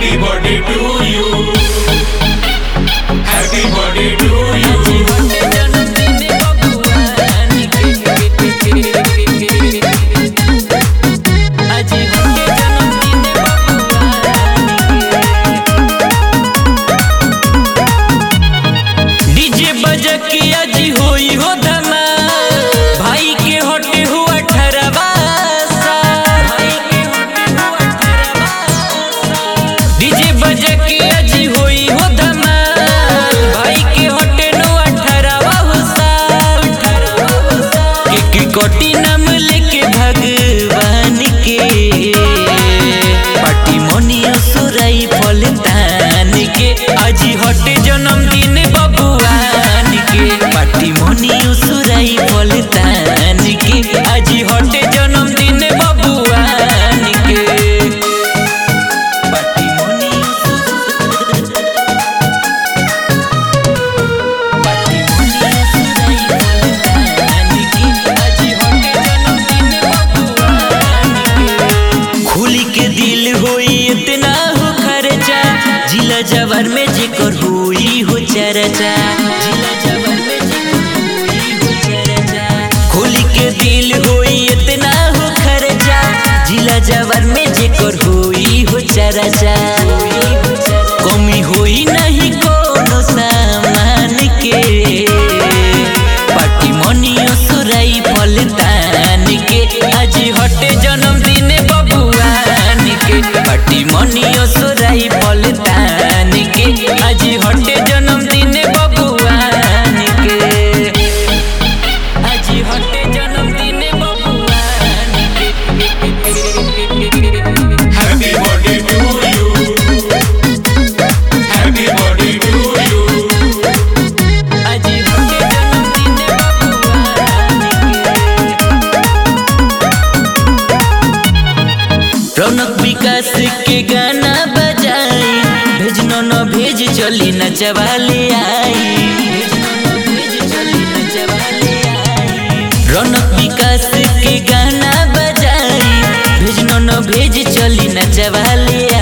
Happy birthday to you. Happy birthday to you. DJ बजा के आज होई हो धमाल, भाई के होटे हुआ 18वां साल। डीजे बजा के आज होई हो धमाल, भाई के होटे नो 18वां साल। केक कोटी नाम लेके भगवान के, पार्टी मोनियो सुराई फलदान के। आज हटे जन्मदिन बबुआन के, पार्टी मोनियो सुराई फलदान के। आज हटे जन्मदिन बबुआन के, पार्टी मोनियो सुराई फलदान के। आज हटे जन्मदिन बबुआन के। खुली के दिल होई इतना हो खर्चा, जिला जवार में जेकर हुई हो चर्चा। जिला जवार में जेकर हुई हो चर्चा। खुली के दिल होई इतना हो खर्चा, जिला जवार में जेकर हुई हो चर्चा। कमी होई नहीं कोनो सामान के, पार्टी मोनियो सुराई फलदान के। आज हटे जन्मदिन बबुआन के, पार्टी मोनियो सुराई फलदान के। आज हटे जन्मदिन बबुआन के, आज हटे जन्मदिन बबुआन के। Happy birthday to you. Happy birthday to you. आज हटे जन्मदिन बबुआन के। रौनक विकास के गाना बजाई, भेजनो न भेज चली नचवाले आई। रौनक विकास के गाना बजाई, भेजनो न भेज चली नचवाले